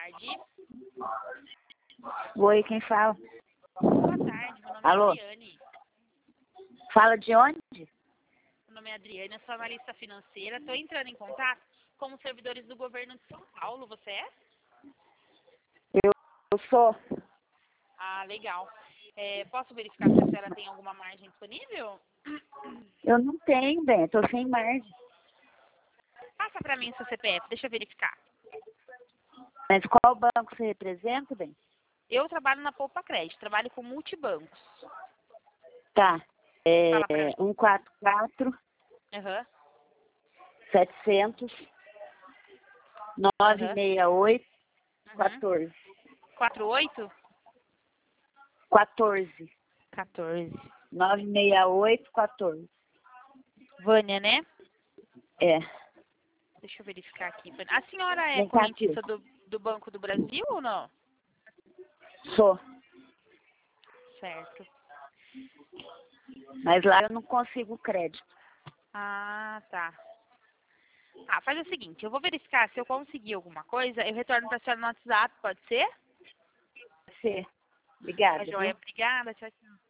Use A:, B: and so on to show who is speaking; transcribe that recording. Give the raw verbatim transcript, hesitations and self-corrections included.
A: tarde.
B: Oi, quem fala?
A: Boa tarde, meu nome
B: Alô?
A: é Adriane.
B: Fala de onde?
A: Meu nome é Adriane, eu sou analista financeira. Estou entrando em contato com os servidores do governo de São Paulo. Você é?
B: Eu, eu sou.
A: Ah, legal. É, posso verificar se a senhora tem alguma margem disponível?
B: Eu não tenho, bem, eu tô sem margem.
A: Passa para mim o seu C P F, deixa eu verificar.
B: Mas qual banco você representa, bem?
A: Eu trabalho na Poupa Crédito, trabalho com multibancos.
B: Tá. É
A: Fala pra mim.
B: um quatro quatro,
A: Aham,
B: setecentos, nove seis oito,
A: uhum.
B: quatorze.
A: quatro oito?
B: quatorze.
A: quatorze.
B: nove seis oito, quatorze.
A: Vânia, né?
B: É.
A: Deixa eu verificar aqui. A senhora é
B: Vem cá,
A: correntista do, do Banco do Brasil ou não?
B: Sou.
A: Certo.
B: Mas lá eu não consigo crédito.
A: Ah, tá. Ah, faz o seguinte, eu vou verificar se eu conseguir alguma coisa, eu retorno pra senhora no WhatsApp, pode ser?
B: Você.
A: Tá
B: Obrigada,
A: joia,
B: viu?
A: obrigada, tchau, tchau.